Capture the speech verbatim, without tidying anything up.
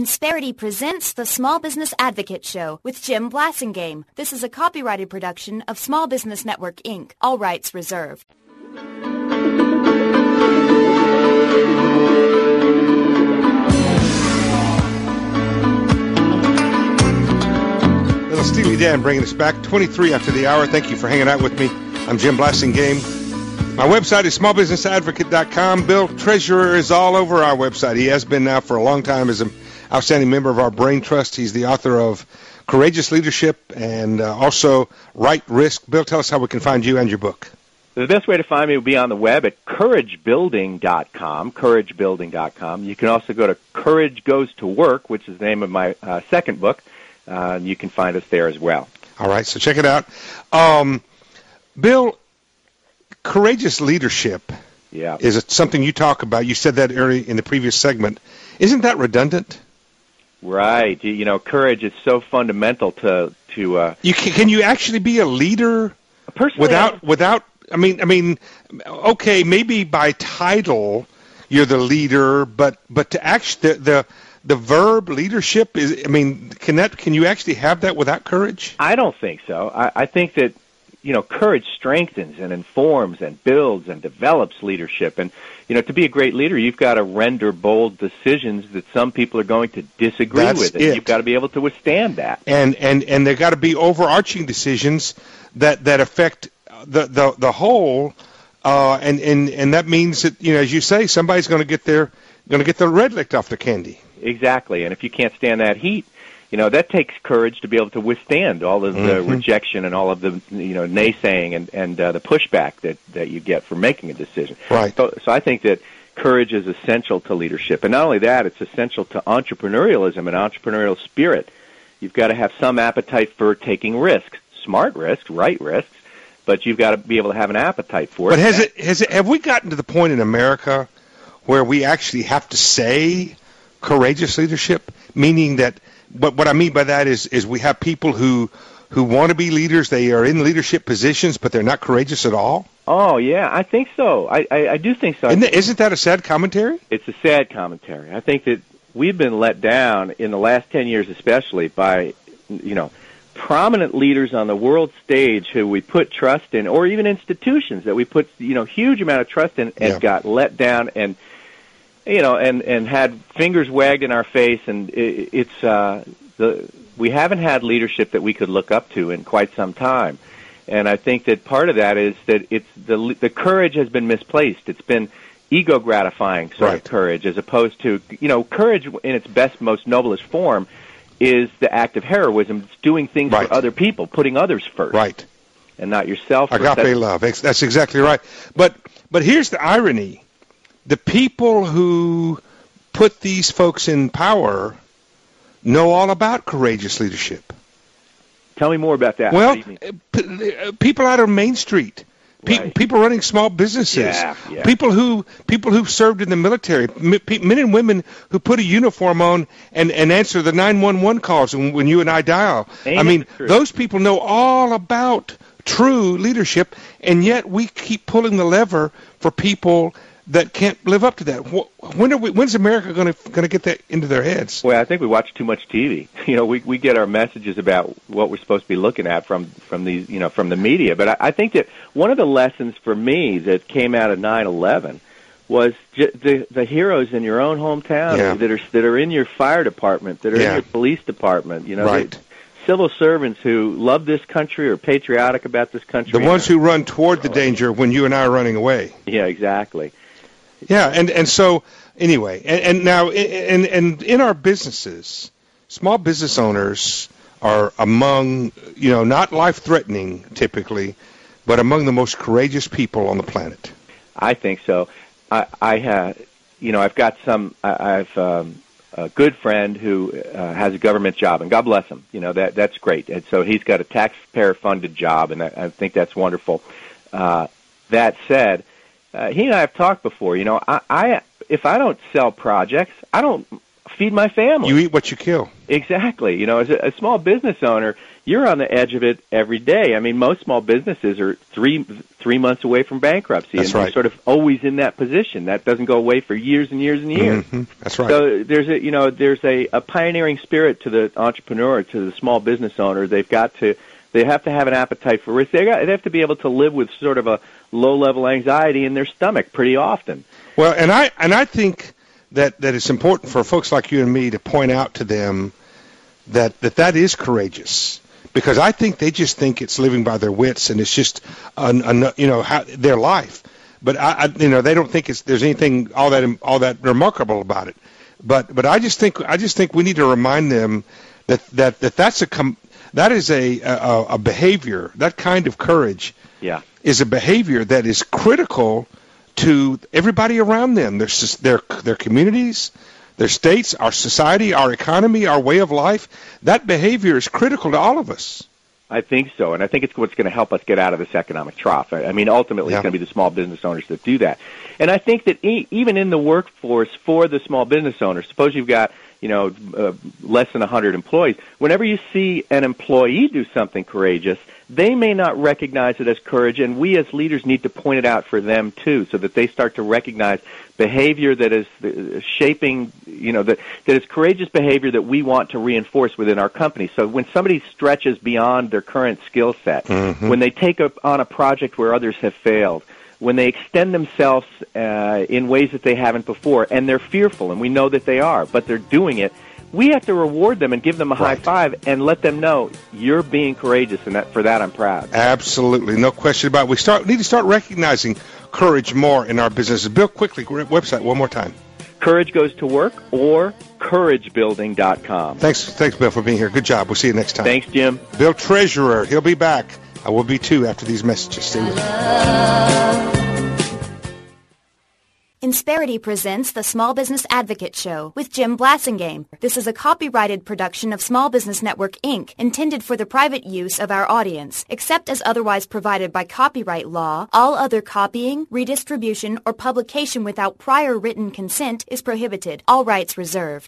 Insperity presents the Small Business Advocate Show with Jim Blasingame. This is a copyrighted production of Small Business Network, Incorporated. All rights reserved. Little Steely Dan bringing us back, twenty-three after the hour. Thank you for hanging out with me. I'm Jim Blasingame. My website is small business advocate dot com. Bill Treasurer is all over our website. He has been now for a long time as an outstanding member of our Brain Trust. He's the author of Courageous Leadership and uh, also Right Risk. Bill, tell us how we can find you and your book. The best way to find me would be on the web at courage building dot com, courage building dot com. You can also go to Courage Goes to Work, which is the name of my uh, second book. Uh, you can find us there as well. All right, so check it out. Um, Bill, courageous leadership yeah. is something you talk about. You said that early in the previous segment. Isn't that redundant? Right. You, you know, courage is so fundamental to to. Uh, you can, can you actually be a leader personally without I, without? I mean, I mean, okay, maybe by title you're the leader, but but to actually the, the the verb leadership is. I mean, can that can you actually have that without courage? I don't think so. I, I think that. You know, courage strengthens and informs and builds and develops leadership. And, you know, to be a great leader, you've got to render bold decisions that some people are going to disagree That's with. And it. You've got to be able to withstand that. And and and there got to be overarching decisions that, that affect the the, the whole. Uh, and, and, and that means that, you know, as you say, somebody's going to get their going to get the red licked off their candy. Exactly. And if you can't stand that heat, you know, that takes courage to be able to withstand all of the mm-hmm. rejection and all of the, you know, naysaying and, and uh, the pushback that, that you get for making a decision. Right. So, so I think that courage is essential to leadership. And not only that, it's essential to entrepreneurialism and entrepreneurial spirit. You've got to have some appetite for taking risks, smart risks, right risks, but you've got to be able to have an appetite for but it. But has it, has it, have we gotten to the point in America where we actually have to say courageous leadership, meaning that But what I mean by that is, is we have people who who want to be leaders. They are in leadership positions, but they're not courageous at all. Oh, yeah, I think so. I, I, I do think so. Isn't that, isn't that a sad commentary? It's a sad commentary. I think that we've been let down in the last ten years especially by, you know, prominent leaders on the world stage who we put trust in, or even institutions that we put, you know, huge amount of trust in and yeah. got let down and you know, and, and had fingers wagged in our face, and it, it's uh, the we haven't had leadership that we could look up to in quite some time, and I think that part of that is that it's the the courage has been misplaced. It's been ego gratifying sort right. of courage, as opposed to you know courage in its best, most noblest form is the act of heroism. It's doing things right. for other people, putting others first, right, and not yourself. Agape That's, love. That's exactly right. But but here's the irony. The people who put these folks in power know all about courageous leadership. Tell me more about that. Well, p- people out on Main Street, pe- right. people running small businesses, yeah, yeah. people who people who've served in the military, men and women who put a uniform on and, and answer the nine one one calls when, when you and I dial. Ain't I mean, true? Those people know all about true leadership, and yet we keep pulling the lever for people that can't live up to that. When are we? When's America going to going to get that into their heads? Well, I think we watch too much T V. You know, we we get our messages about what we're supposed to be looking at from from these, you know, from the media. But I, I think that one of the lessons for me that came out of nine eleven was j- the the heroes in your own hometown yeah. that are that are in your fire department, that are yeah. in your police department. You know, right. the civil servants who love this country or patriotic about this country. The ones who run toward the danger when you and I are running away. Yeah, exactly. Yeah, and, and so anyway, and, and now and and in our businesses, small business owners are among, you know, not life-threatening typically, but among the most courageous people on the planet. I think so. I, I have, you know, I've got some. I, I've um, a good friend who uh, has a government job, and God bless him. You know, that that's great. And so he's got a taxpayer-funded job, and I, I think that's wonderful. Uh, that said. Uh, he and I have talked before. You know, I, I if I don't sell projects, I don't feed my family. You eat what you kill. Exactly. You know, as a, a small business owner, you're on the edge of it every day. I mean, most small businesses are three three months away from bankruptcy, That's and right. they're sort of always in that position. That doesn't go away for years and years and years. Mm-hmm. That's right. So there's a you know there's a, a pioneering spirit to the entrepreneur, to the small business owner. They've got to they have to have an appetite for risk. They, got, they have to be able to live with sort of a low level anxiety in their stomach pretty often. Well, and I and I think that, that it's important for folks like you and me to point out to them that that, that is courageous. Because I think they just think it's living by their wits, and it's just, an, an, you know, how, their life. But I, I, you know, they don't think it's there's anything all that all that remarkable about it. But but I just think I just think we need to remind them that that, that that's a com- that is a, a a behavior, that kind of courage, yeah, is a behavior that is critical to everybody around them. Their their their communities, their states, our society, our economy, our way of life. That behavior is critical to all of us. I think so, and I think it's what's going to help us get out of this economic trough. I mean, ultimately, yeah. it's going to be the small business owners that do that. And I think that e- even in the workforce for the small business owners, suppose you've got, you know, uh, less than one hundred employees, whenever you see an employee do something courageous, they may not recognize it as courage, and we as leaders need to point it out for them, too, so that they start to recognize behavior that is shaping, you know, that, that is courageous behavior that we want to reinforce within our company. So when somebody stretches beyond their current skill set, mm-hmm. when they take up on a project where others have failed, when they extend themselves uh, in ways that they haven't before, and they're fearful, and we know that they are, but they're doing it, we have to reward them and give them a right. high five and let them know you're being courageous, and that, for that I'm proud. Absolutely, no question about it. We start need to start recognizing courage more in our businesses. Bill, quickly, website one more time. Courage Goes to Work or courage building dot com. Thanks, thanks, Bill, for being here. Good job. We'll see you next time. Thanks, Jim. Bill Treasurer, he'll be back. I will be too after these messages. Stay with me. Insperity presents the Small Business Advocate Show with Jim Blasingame. This is a copyrighted production of Small Business Network, Incorporated, intended for the private use of our audience. Except as otherwise provided by copyright law, all other copying, redistribution, or publication without prior written consent is prohibited. All rights reserved.